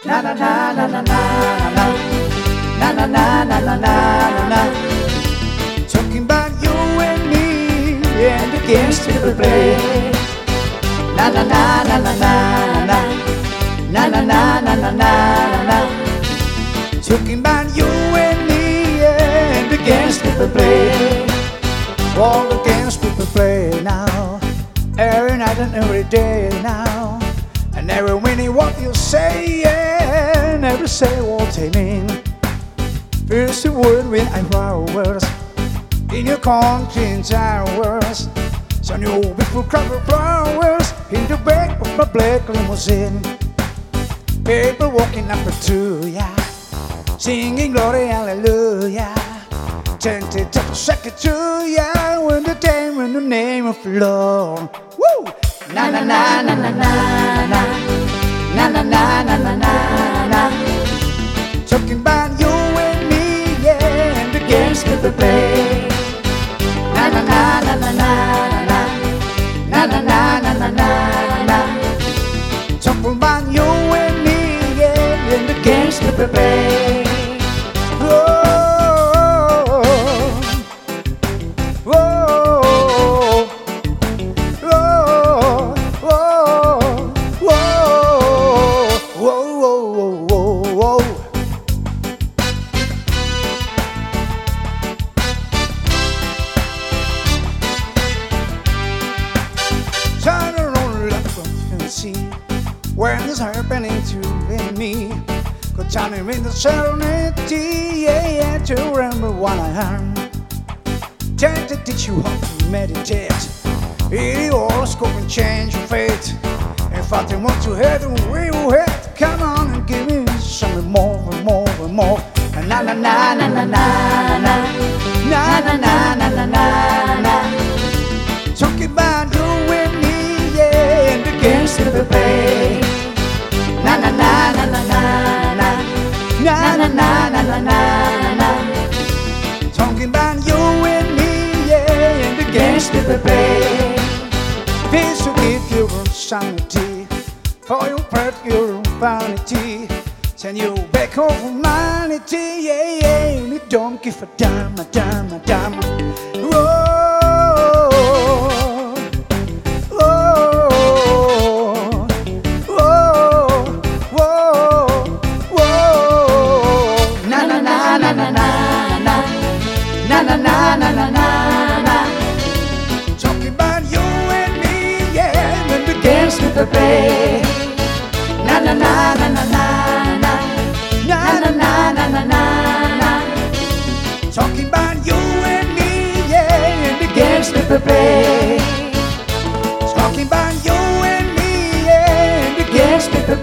na na na na na na na na na na na na na na. Talking about you and me and the games people play. Na na na na na na na na na na na na na na. Talking about you and me and the games people play. All the games people play now, every night and every day now. And every minute what you say, and every say what I mean. First the word when I flowers in your country in towers. So new beautiful crop of flowers in the back of my black limousine. People walking up to ya, singing glory hallelujah. Tempted to shake it to ya when the time in the name of the Lord. Woo! Na na na na na na na na na na na na na na. Talking about you and me, yeah, and the games people play. Na na na na na na na na na na na na na na. Talking about you and me, yeah, and the games people play. When it's happening to me, good timing in the serenity, yeah, yeah, to remember what I am. Trying to teach you how to meditate. It all scope and change your fate. If I didn't want to head, we will head. Come on and give me something more and more and more. Na na na na na na na na na na na na na na. Talking about you and me, yeah, and the games that we play. Na na na na na na na na na na na na na na. Talking about you and me, yeah, and the games that we play. Please forgive your insanity, for your pride, your vanity. Send you back home for humanity, yeah, yeah. And you don't give a damn, a damn, a damn. Whoa. Na na na na na na na. Talking about you and me, yeah, and the games we play. Na na na na na na na na na na na na na. Talking about you and me, yeah, and the games we play. Talking about you and me, yeah, and the games we play.